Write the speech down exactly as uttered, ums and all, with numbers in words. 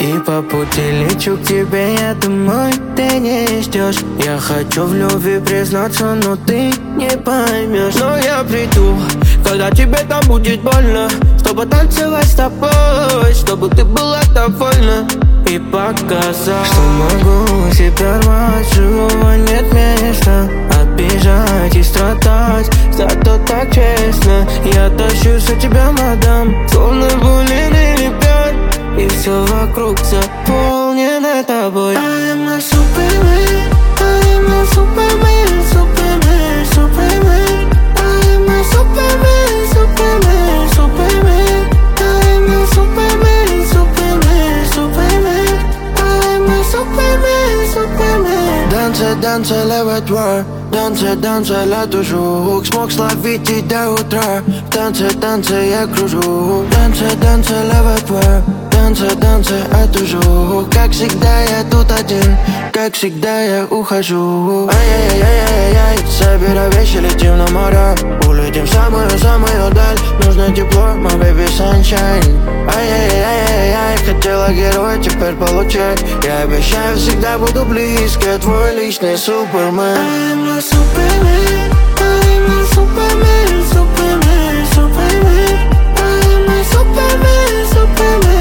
И по пути лечу к тебе, я думаю, ты не ждешь. Я хочу в любви признаться, но ты не поймешь. Но я приду, когда тебе там будет больно, чтобы танцевать с тобой, чтобы ты была довольна. И показать, что могу себя рвать, живого нет места. Обижать и страдать, зато так честно. Я тащусь от тебя, мадам, словно булины лепят. И все вокруг заполнено тобой. I am a superman, I am a superman, superman, superman. I am a superman, superman, superman. I am a superman, superman, superman. I am a superman, superman. Danse, danse, levatoire, danse, danse, la toujours. Смог словить и до утра. В танце, танце я кружу. Danse, danse, levatoire. Танцы, танцы, это жук. Как всегда я тут один, как всегда я ухожу. Ай-яй-яй-яй-яй-яй, собирай вещи, летим на море. Улетим в самую-самую даль. Нужно тепло, my baby sunshine. Ай-яй-яй-яй-яй, хотела героя, теперь получай. Я обещаю, всегда буду близко, твой личный супермен. I'm a superman, I'm a superman, superman, superman. I'm a superman, superman.